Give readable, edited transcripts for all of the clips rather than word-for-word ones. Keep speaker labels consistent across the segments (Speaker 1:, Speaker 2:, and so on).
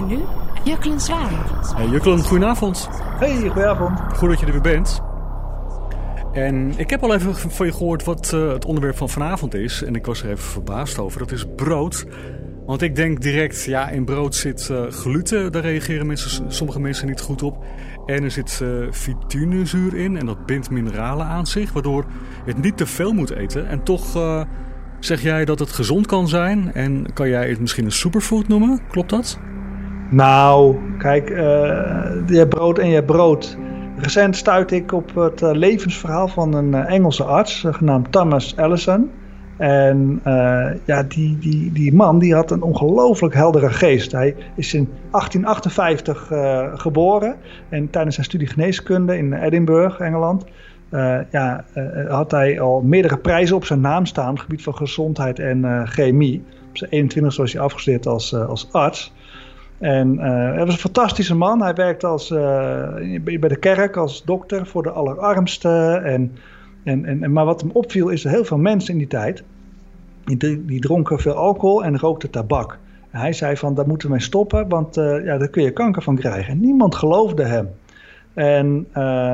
Speaker 1: En nu, Juklen Zwaar.
Speaker 2: Hey Juklen, goedenavond.
Speaker 3: Hey, goedenavond.
Speaker 2: Goed dat je er weer bent. En ik heb al even van je gehoord wat het onderwerp van vanavond is. En ik was er even verbaasd over. Dat is brood. Want ik denk direct, ja, in brood zit gluten. Daar reageren sommige mensen niet goed op. En er zit fitunezuur in. En dat bindt mineralen aan zich. Waardoor je het niet te veel moet eten. En toch zeg jij dat het gezond kan zijn. En kan jij het misschien een superfood noemen? Klopt dat?
Speaker 3: Nou, kijk, je hebt brood en je hebt brood. Recent stuitte ik op het levensverhaal van een Engelse arts, genaamd Thomas Allison. En die man die had een ongelooflijk heldere geest. Hij is in 1858 geboren. En tijdens zijn studie geneeskunde in Edinburgh, Engeland, had hij al meerdere prijzen op zijn naam staan op het gebied van gezondheid en chemie. Op zijn 21e was hij afgestudeerd als arts. En hij was een fantastische man. Hij werkte bij de kerk als dokter voor de allerarmsten. Maar wat hem opviel is dat heel veel mensen in die tijd, die dronken veel alcohol en rookten tabak. En hij zei van, daar moeten we mee stoppen, want daar kun je kanker van krijgen. En niemand geloofde hem. En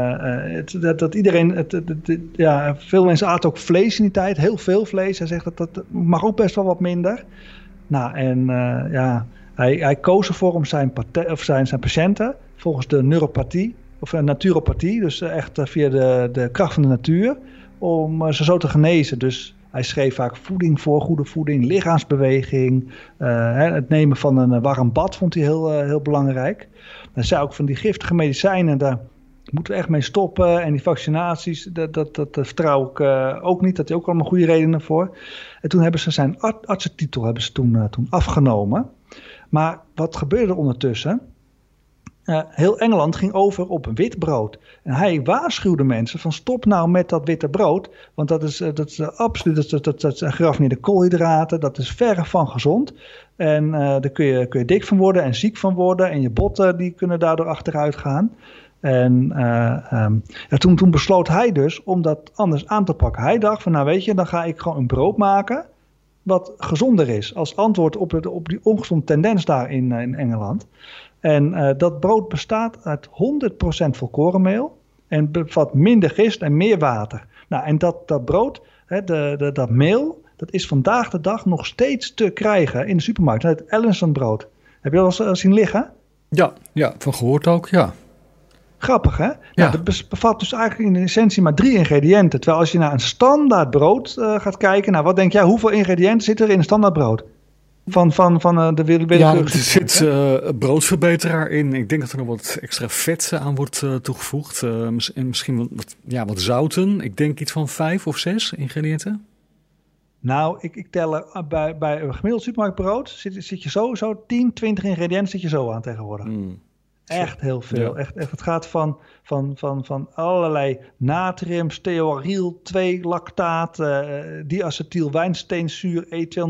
Speaker 3: veel mensen aten ook vlees in die tijd, heel veel vlees. Hij zegt dat mag ook best wel wat minder. Nou, en hij koos ervoor om zijn patiënten volgens de neuropathie, of naturopathie, dus echt via de kracht van de natuur, om ze zo te genezen. Dus hij schreef vaak voeding voor, goede voeding, lichaamsbeweging. Het nemen van een warm bad vond hij heel belangrijk. Hij zei ook van die giftige medicijnen, daar moeten we echt mee stoppen. En die vaccinaties, dat vertrouw ik ook niet. Dat is ook allemaal goede redenen voor. En toen hebben ze zijn artsentitel toen afgenomen. Maar wat gebeurde ondertussen? Heel Engeland ging over op wit brood. En hij waarschuwde mensen van stop nou met dat witte brood. Want dat is absoluut, dat zijn geraffineerde koolhydraten. Dat is verre van gezond. En daar kun je dik van worden en ziek van worden. En je botten die kunnen daardoor achteruit gaan. En toen besloot hij dus om dat anders aan te pakken. Hij dacht van weet je, dan ga ik gewoon een brood maken wat gezonder is. Als antwoord op die ongezonde tendens daar in Engeland. En dat brood bestaat uit 100% volkorenmeel en bevat minder gist en meer water. Nou, en dat brood, dat meel, dat is vandaag de dag nog steeds te krijgen in de supermarkt. Het Allison brood. Heb je dat al eens zien liggen?
Speaker 2: Ja, van gehoord ook, ja.
Speaker 3: Grappig, hè?
Speaker 2: Ja.
Speaker 3: Nou, dat bevat dus eigenlijk in de essentie maar 3 ingrediënten. Terwijl als je naar een standaard brood gaat kijken, nou, wat denk jij, hoeveel ingrediënten zitten er in een standaard brood? Van de wereld.
Speaker 2: Ja, er zit broodverbeteraar in. Ik denk dat er nog wat extra vet aan wordt toegevoegd. En misschien wat zouten. Ik denk iets van 5 of 6 ingrediënten. Nou,
Speaker 3: ik tel bij een gemiddeld supermarktbrood zit je sowieso 10, 20 ingrediënten zit je zo aan tegenwoordig. Echt heel veel. Ja. Echt, het gaat van allerlei natrium, steariel, 2 lactaat, diacetyl, wijnsteenzuur,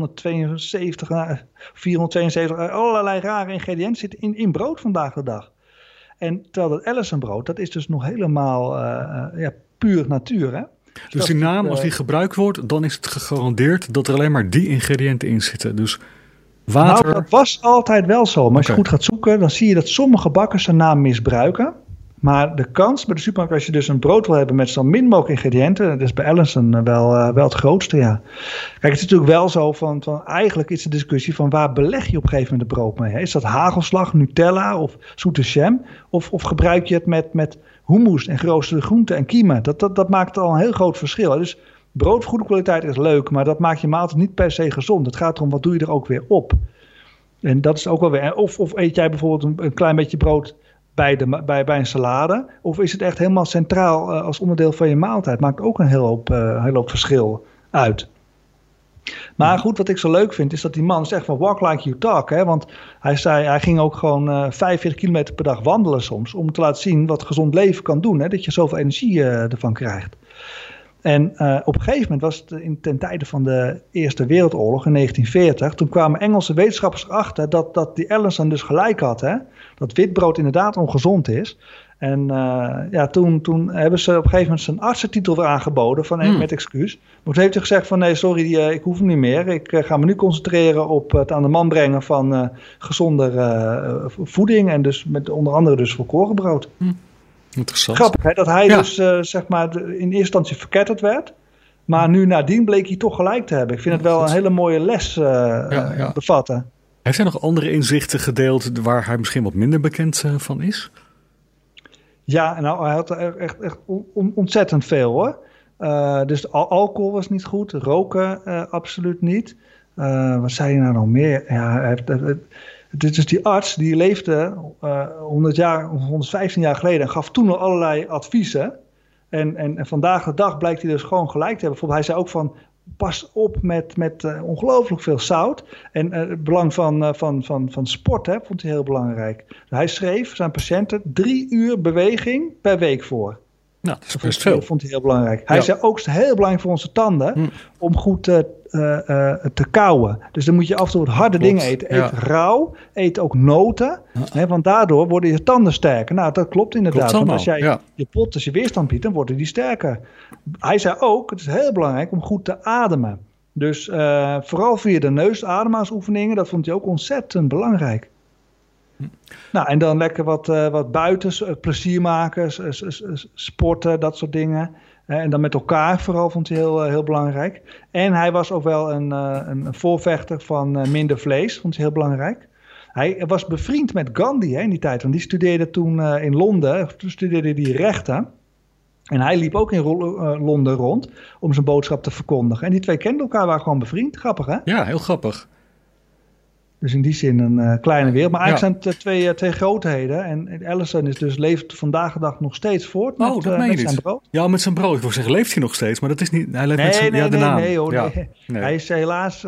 Speaker 3: E272, 472, allerlei rare ingrediënten zitten in brood vandaag de dag. En terwijl dat Allison brood, dat is dus nog helemaal puur natuur, hè?
Speaker 2: Dus die naam, als die gebruikt wordt, dan is het gegarandeerd dat er alleen maar die ingrediënten in zitten. Dus water.
Speaker 3: Nou, dat was altijd wel zo. Maar als je goed gaat zoeken, dan zie je dat sommige bakkers zijn naam misbruiken. Maar de kans bij de supermarkt, als je dus een brood wil hebben met zo min mogelijk ingrediënten, dat is bij Allison wel het grootste, ja. Kijk, het is natuurlijk wel zo van eigenlijk is de discussie van waar beleg je op een gegeven moment het brood mee? Hè? Is dat hagelslag, Nutella of zoete jam? Of gebruik je het met hummus en geroosterde groenten en kiemen? Dat maakt al een heel groot verschil. Hè? Dus brood goede kwaliteit is leuk, maar dat maakt je maaltijd niet per se gezond. Het gaat erom, wat doe je er ook weer op? En dat is ook wel weer. Of eet jij bijvoorbeeld een klein beetje brood bij een salade? Of is het echt helemaal centraal als onderdeel van je maaltijd? Maakt ook een heel hoop verschil uit. Maar goed, wat ik zo leuk vind, is dat die man zegt van walk like you talk. Hè? Want hij ging ook gewoon 45 kilometer per dag wandelen soms. Om te laten zien wat gezond leven kan doen. Hè? Dat je zoveel energie ervan krijgt. En op een gegeven moment was het ten tijde van de Eerste Wereldoorlog in 1940... toen kwamen Engelse wetenschappers erachter dat die Allinson dus gelijk had. Hè? Dat witbrood inderdaad ongezond is. En toen hebben ze op een gegeven moment zijn artsentitel weer aangeboden met excuus. Maar toen heeft hij gezegd van nee, sorry, ik hoef hem niet meer. Ik ga me nu concentreren op het aan de man brengen van gezonde voeding. En dus onder andere dus volkorenbrood.
Speaker 2: Interessant.
Speaker 3: Grappig hè, dat hij dus zeg maar in eerste instantie verketterd werd. Maar nu nadien bleek hij toch gelijk te hebben. Ik vind het wel een hele mooie les bevatten.
Speaker 2: Heeft hij nog andere inzichten gedeeld waar hij misschien wat minder bekend van is?
Speaker 3: Ja, nou, hij had er echt ontzettend veel hoor. Dus alcohol was niet goed, roken absoluut niet. Wat zei hij nou nog meer? Ja, dit is die arts die leefde 115 jaar geleden en gaf toen al allerlei adviezen. En vandaag de dag blijkt hij dus gewoon gelijk te hebben. Bijvoorbeeld, hij zei ook van pas op met ongelooflijk veel zout. En het belang van sport vond hij heel belangrijk. Hij schreef zijn patiënten 3 uur beweging per week voor.
Speaker 2: Nou, dat is best veel.
Speaker 3: Dat vond hij heel belangrijk. Hij zei ook, het is heel belangrijk voor onze tanden om goed te kauwen. Dus dan moet je af en toe wat harde dingen eten. Eet rauw, eet ook noten. Hè, want daardoor worden je tanden sterker. Nou, dat klopt inderdaad. Want als jij je pot, als je weerstand biedt, dan worden die sterker. Hij zei ook, het is heel belangrijk om goed te ademen. Dus vooral via de neus ademhalingsoefeningen, dat vond hij ook ontzettend belangrijk. Nou, en dan lekker wat buiten, plezier maken, sporten, dat soort dingen. En dan met elkaar vooral vond hij heel belangrijk. En hij was ook wel een voorvechter van minder vlees, vond hij heel belangrijk. Hij was bevriend met Gandhi in die tijd, want die studeerde toen in Londen, toen studeerde hij rechten. En hij liep ook in Londen rond om zijn boodschap te verkondigen. En die twee kenden elkaar, waren gewoon bevriend. Grappig, hè?
Speaker 2: Ja, heel grappig.
Speaker 3: Dus in die zin een kleine wereld. Maar eigenlijk zijn het twee grootheden. En Allison leeft vandaag de dag nog steeds voort met zijn brood.
Speaker 2: Ja, met zijn brood. Ik wil zeggen, leeft hij nog steeds? Maar dat is niet... Hij leeft met zijn...
Speaker 3: Nee. Hij is helaas in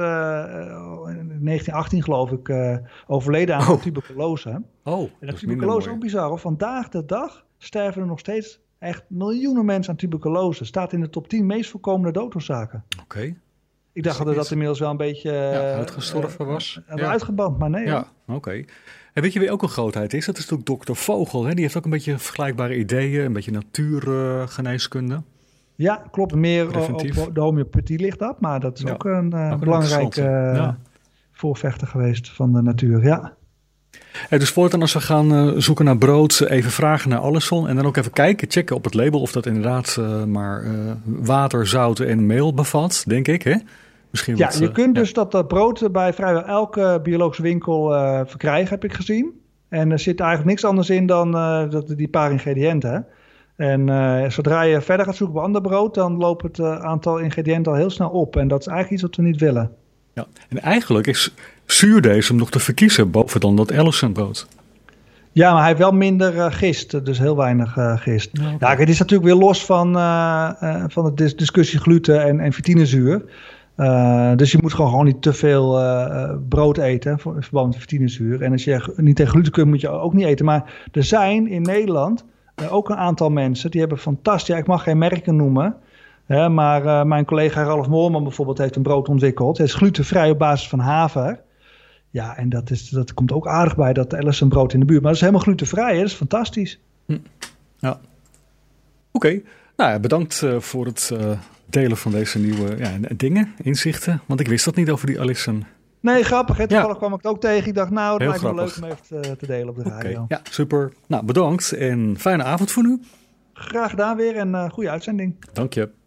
Speaker 3: 1918 geloof ik overleden aan tuberculose.
Speaker 2: Oh,
Speaker 3: en dat tuberculose is ook bizar. Hoor. Vandaag de dag sterven er nog steeds echt miljoenen mensen aan tuberculose. Staat in de top 10 meest voorkomende doodoorzaken.
Speaker 2: Oké.
Speaker 3: Ik dacht dat inmiddels wel een beetje
Speaker 2: uitgestorven was.
Speaker 3: Uitgeband, maar nee.
Speaker 2: Ja, oké. En weet je wie ook een grootheid is? Dat is natuurlijk dokter Vogel. Hè? Die heeft ook een beetje vergelijkbare ideeën. Een beetje natuurgeneeskunde.
Speaker 3: Ja, klopt. Meer op de homeopathie ligt dat. Maar dat is ook een belangrijke voorvechter geweest van de natuur. Ja.
Speaker 2: Dus voortaan als we gaan zoeken naar brood, even vragen naar Allison. En dan ook even kijken, checken op het label of dat inderdaad maar water, zout en meel bevat, denk ik. Hè? Misschien
Speaker 3: je kunt dus dat brood bij vrijwel elke biologische winkel verkrijgen, heb ik gezien. En er zit eigenlijk niks anders in dan die paar ingrediënten. En zodra je verder gaat zoeken op ander brood, dan loopt het aantal ingrediënten al heel snel op. En dat is eigenlijk iets wat we niet willen.
Speaker 2: Ja, en eigenlijk is zuurdeesem nog te verkiezen boven dan dat Allison-brood.
Speaker 3: Ja, maar hij heeft wel minder gist, dus heel weinig gist. Ja, okay. Het is natuurlijk weer los van de discussie gluten en vitinezuur. Dus je moet gewoon niet te veel brood eten in verband met vitinezuur. En als je niet tegen gluten kunt, moet je ook niet eten. Maar er zijn in Nederland ook een aantal mensen die hebben fantastisch, ik mag geen merken noemen... maar mijn collega Ralf Moorman bijvoorbeeld heeft een brood ontwikkeld. Het is glutenvrij op basis van haver. Ja, en dat komt ook aardig bij dat Allison brood in de buurt. Maar dat is helemaal glutenvrij, hè? Dat is fantastisch.
Speaker 2: Ja. Oké. Nou ja, bedankt voor het delen van deze nieuwe dingen, inzichten. Want ik wist dat niet over die Allison.
Speaker 3: Nee, grappig. Hè? Toevallig kwam ik het ook tegen. Ik dacht, het lijkt me leuk om even te delen op de radio.
Speaker 2: Ja, super. Nou, bedankt en fijne avond voor nu.
Speaker 3: Graag gedaan weer en goede uitzending.
Speaker 2: Dank je.